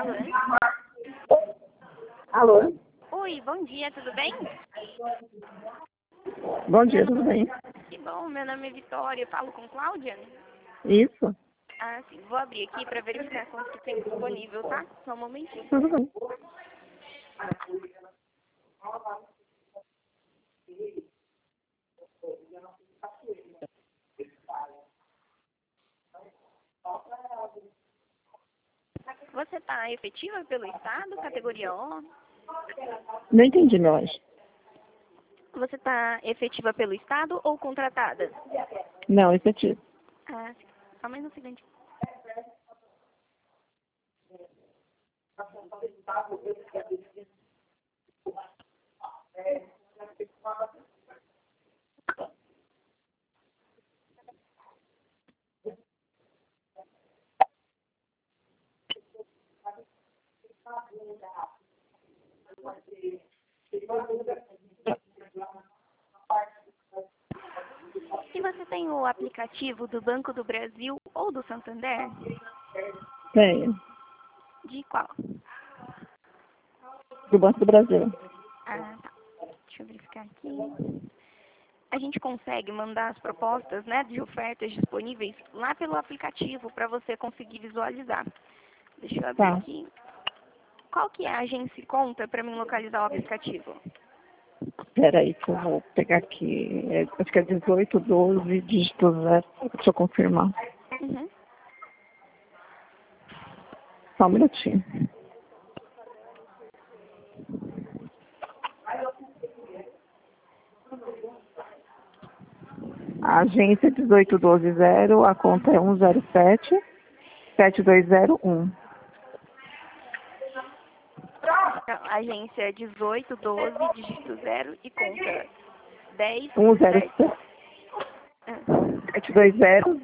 Alô? Alô? Oi, bom dia, tudo bem? Bom dia, tudo bem? Que bom, meu nome é Vitória, eu falo com Cláudia? Isso? Ah, sim, vou abrir aqui para verificar quanto que tem disponível, tá? Só um momentinho. Tudo bem. Você está efetiva pelo Estado, categoria O? Não entendi, meu anjo. Você está efetiva pelo Estado ou contratada? Não, efetivo. Ah, sim. Só mais um segundo. E você tem o aplicativo do Banco do Brasil ou do Santander? Tenho. De qual? Do Banco do Brasil. Ah, tá. Deixa eu verificar aqui. A gente consegue mandar as propostas, né, de ofertas disponíveis lá pelo aplicativo para você conseguir visualizar. Deixa eu abrir Tá. aqui. Qual que é a agência e conta para mim localizar o aplicativo? Espera aí que eu vou pegar aqui. Acho que é 1812, dígito 0. Deixa eu confirmar. Uhum. Só um minutinho. A agência é 18120, a conta é 1077201. Então, agência é 1812, dígito 0 e conta 10, 7, 1077201.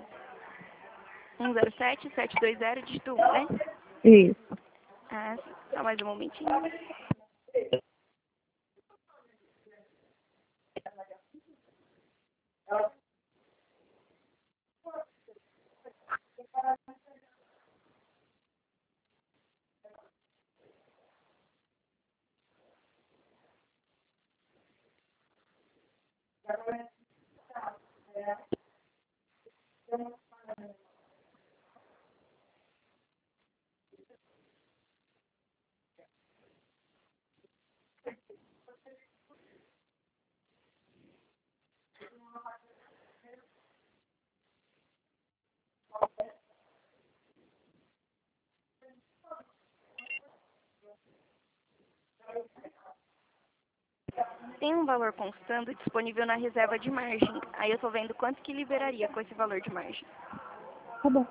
107, 720, dígito 1, né? Isso. Ah, sim. Só mais um momentinho. Tem um valor constante disponível na reserva de margem. Aí eu tô vendo quanto que liberaria com esse valor de margem. Tá bom.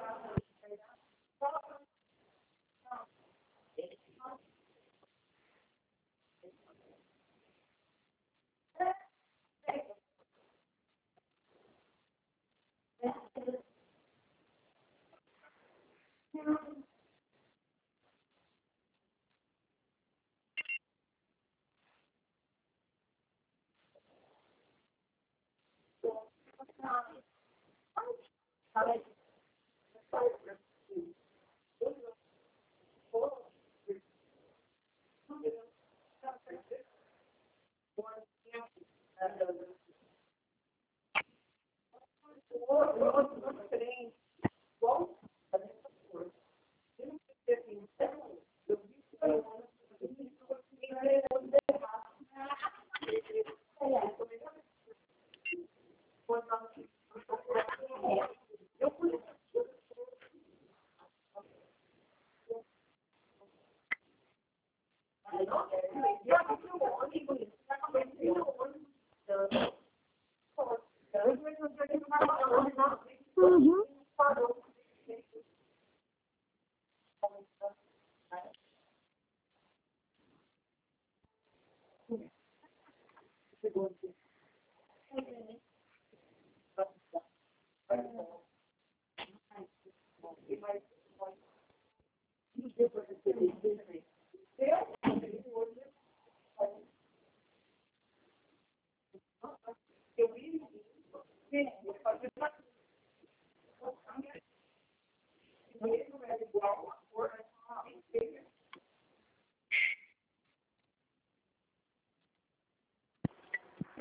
Uhum.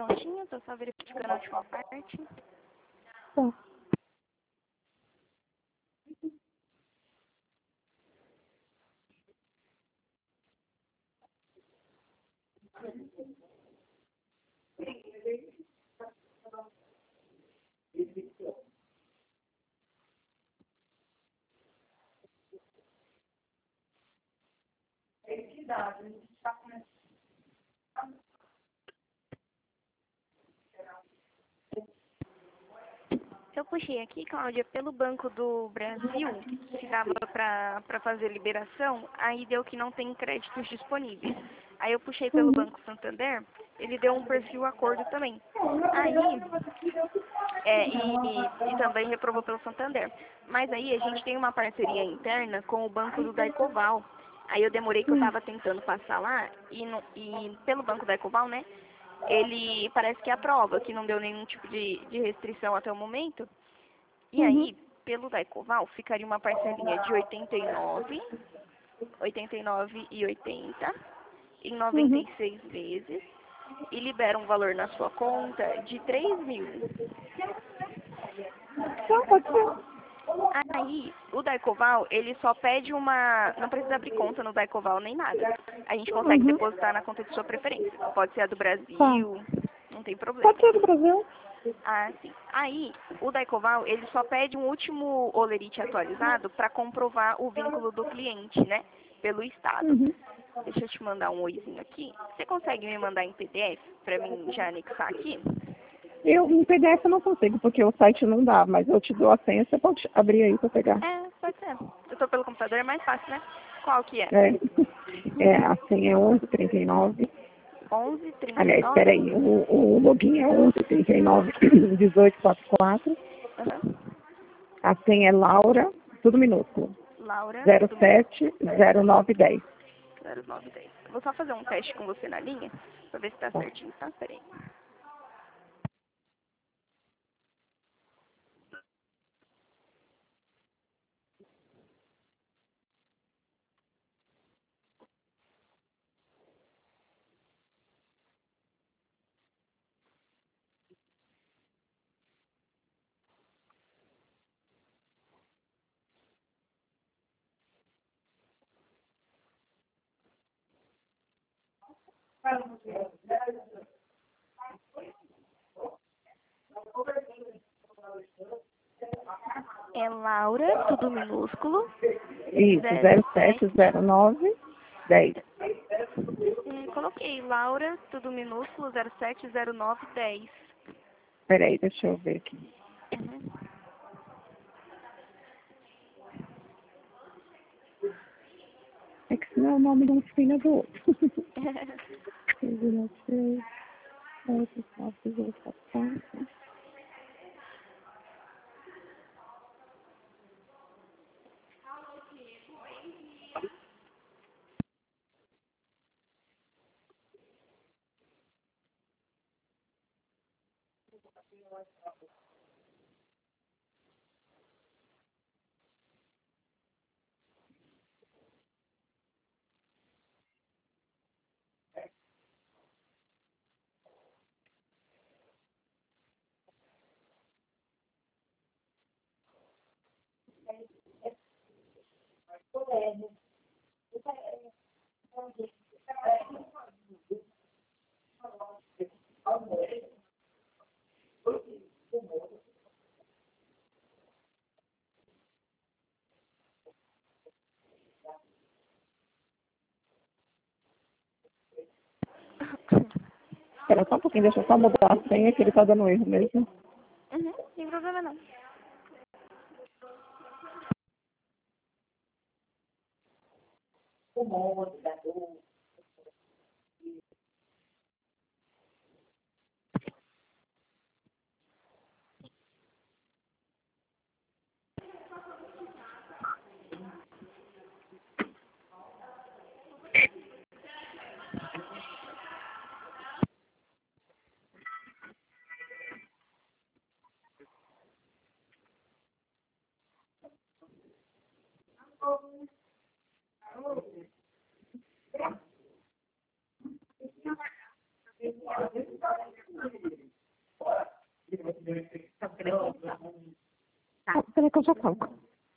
prontinho, tô só verificando a última parte. Tá. Eu puxei aqui, Cláudia, pelo Banco do Brasil, se dava para fazer liberação, aí deu que não tem créditos disponíveis. Aí eu puxei pelo Uhum. Banco Santander, ele deu um perfil acordo também. Aí, e também reprovou pelo Santander. Mas aí a gente tem uma parceria interna com o Banco do Daicoval. Aí eu demorei que eu estava tentando passar lá, e pelo Banco Daicoval, né, ele parece que aprova, que não deu nenhum tipo de restrição até o momento. E Uhum. aí, pelo Daicoval, ficaria uma parcelinha de 89,80 em Uhum. 96 vezes e libera um valor na sua conta de 3 mil. Então, pode ser. Aí, o Daicoval, ele só pede uma... Não precisa abrir conta no Daicoval nem nada. A gente consegue Uhum. depositar na conta de sua preferência. Pode ser a do Tá. Brasil, não tem problema. Pode ser do Brasil? Ah, sim. Aí, o Daicoval, ele só pede um último holerite atualizado para comprovar o vínculo do cliente, né? Pelo Estado. Uhum. Deixa eu te mandar um oizinho aqui. Você consegue me mandar em PDF para mim já anexar aqui? Eu, em PDF eu não consigo, porque o site não dá, mas eu te dou a senha, você pode abrir aí pra pegar. É, pode ser. Eu tô pelo computador, é mais fácil, né? Qual que é? É, a senha é 1139. Aliás, espera 1139? aí, o login é 1139 1844. Aham. A senha é Laura, tudo minúsculo, Laura, tudo minuto. 070910. 0910. Vou só fazer um teste com você na linha, pra ver se tá Tá. certinho, tá? Peraí. É Laura, tudo minúsculo, Isso, 07. 070910. Coloquei Laura, tudo minúsculo, 070910. Espera aí, deixa eu ver aqui. Uhum. É que senão é o nome de um filho do outro. 06, 8, Espera só um pouquinho, deixa eu só mudar a senha que ele tá dando erro mesmo. Uhum, sem problema não. que eu já toco.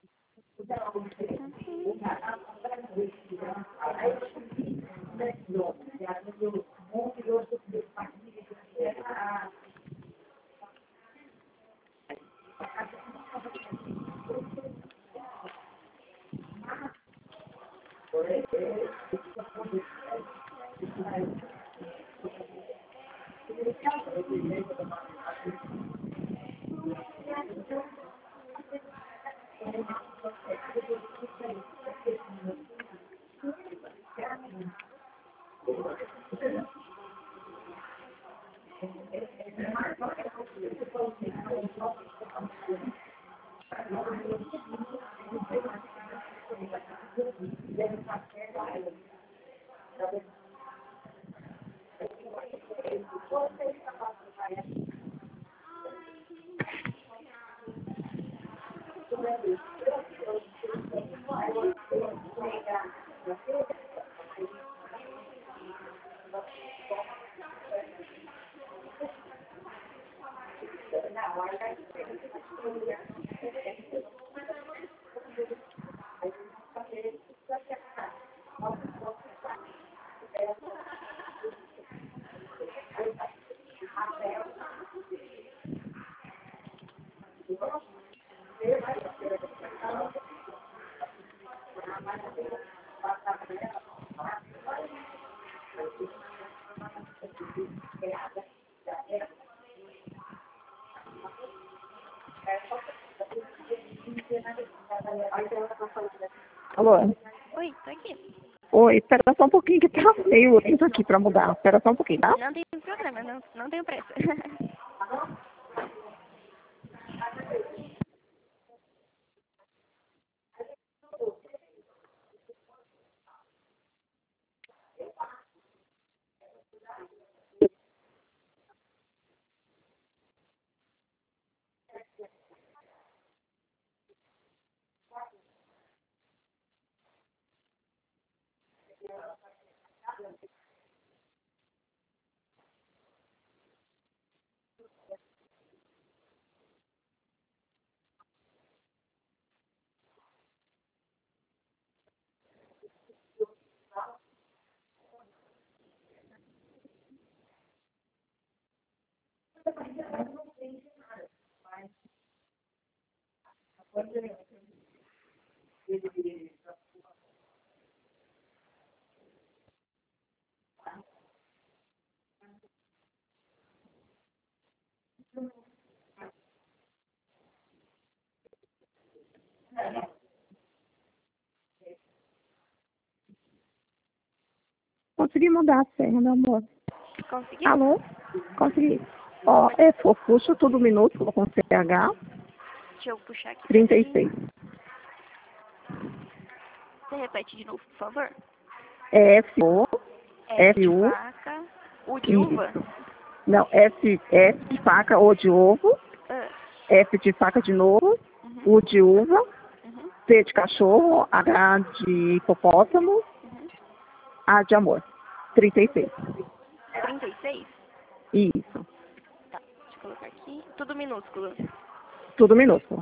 Alô? Oi, tô aqui. Oi, espera só um pouquinho que tá meio lento aqui pra mudar. Espera só um pouquinho, tá? Não tem problema, não tenho pressa. Consegui mudar a senha, meu amor. Conseguiu? Alô? Consegui. Ó, é fofuxo, tudo minúsculo com CH, Deixa eu puxar aqui pra ti. 36. Você repete de novo, por favor? F-O, F de F-U, faca, U de uva? isso. Não, F de faca, O de ovo, Ah, F de faca de novo, uhum, U de uva, uhum, T de cachorro, H de hipopótamo, uhum. A de amor. 36. 36? Isso. Tá, deixa eu colocar aqui. Tudo minúsculo. Tudo minúsculo.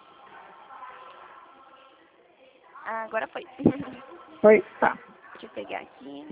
Ah, agora foi. Foi? Tá. Deixa eu pegar aqui.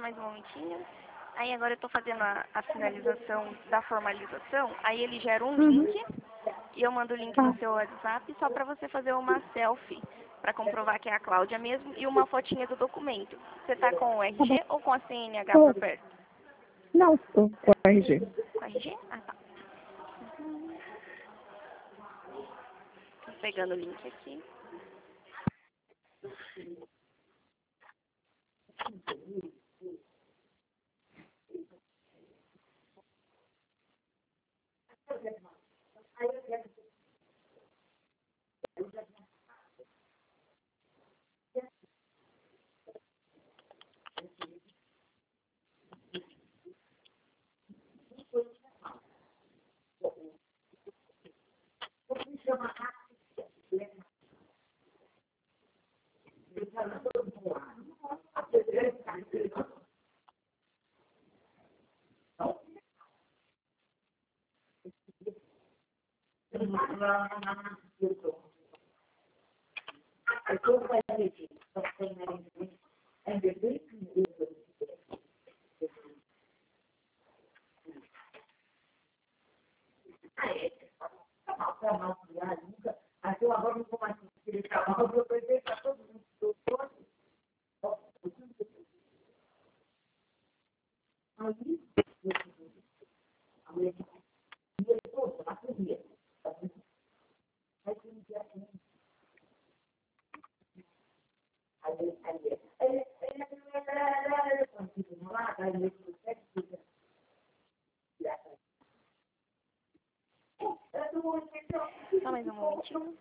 mais um momentinho. Aí agora eu estou fazendo a finalização da formalização. Aí ele gera um link e eu mando o link no seu WhatsApp só para você fazer uma selfie para comprovar que é a Cláudia mesmo e uma fotinha do documento. Você está com o RG ou com a CNH por perto? Não, estou com a RG. Com a RG? Ah, tá. Tô pegando o link aqui. Só mais um momentinho.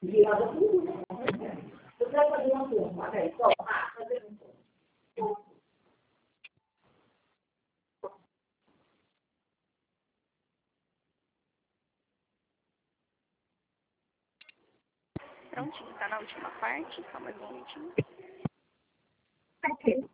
Prontinho, tá na última parte, só mais um minutinho. Ok.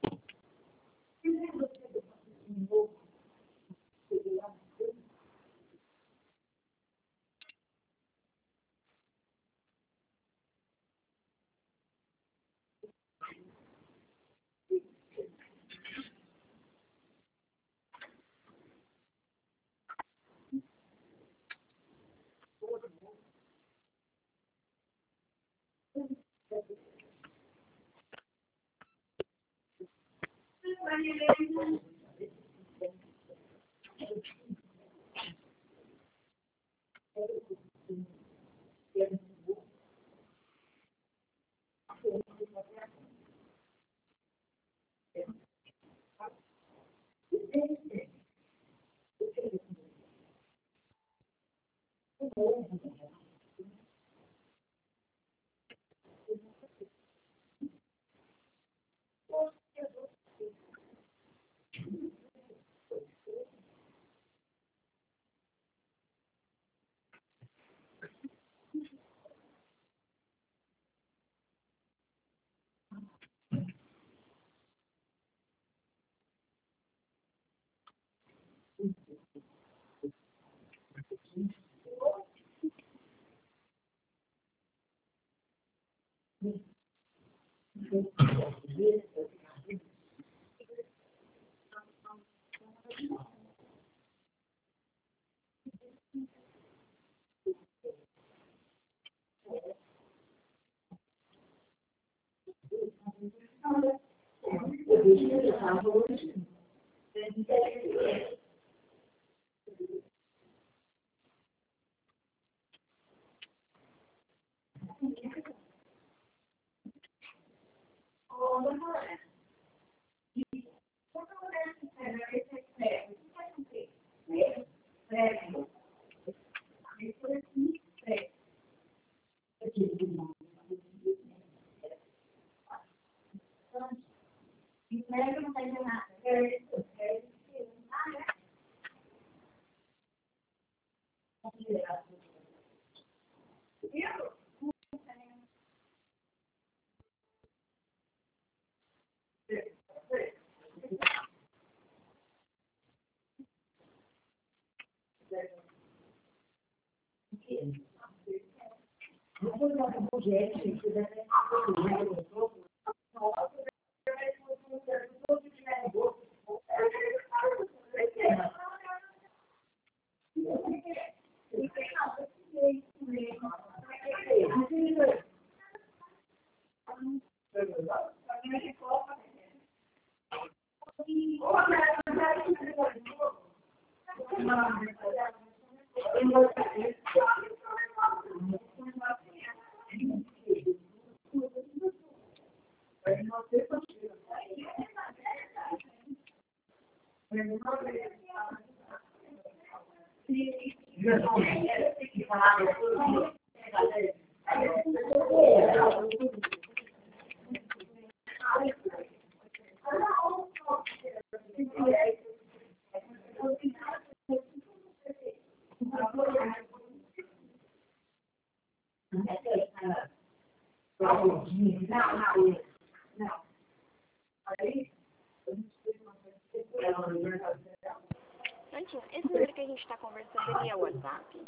Prontinho, esse número que a gente está conversando, ele é o WhatsApp?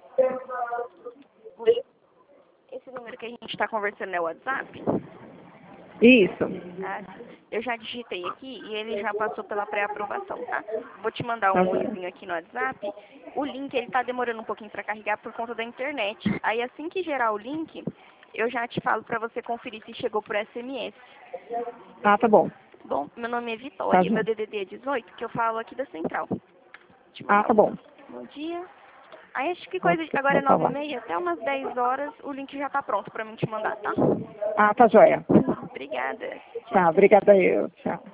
Oi? Esse número que a gente está conversando é o WhatsApp? Isso. Ah, eu já digitei aqui e ele já passou pela pré-aprovação, tá? Vou te mandar um Tá bom. oizinho aqui no WhatsApp. O link, ele tá demorando um pouquinho para carregar por conta da internet. Aí, assim que gerar o link, eu já te falo para você conferir se chegou por SMS. Ah, tá bom. Bom, meu nome é Tá Vitória, bom. meu DDD é 18, que eu falo aqui da Central. Te Ah, mandar tá bom. bom dia. Aí, acho que Vou coisa, agora é botar lá. 9h30, até umas 10 horas, o link já tá pronto para mim te mandar, tá? Ah, tá joia. Obrigada. Tchau, Tá, tchau. obrigada eu. Tchau.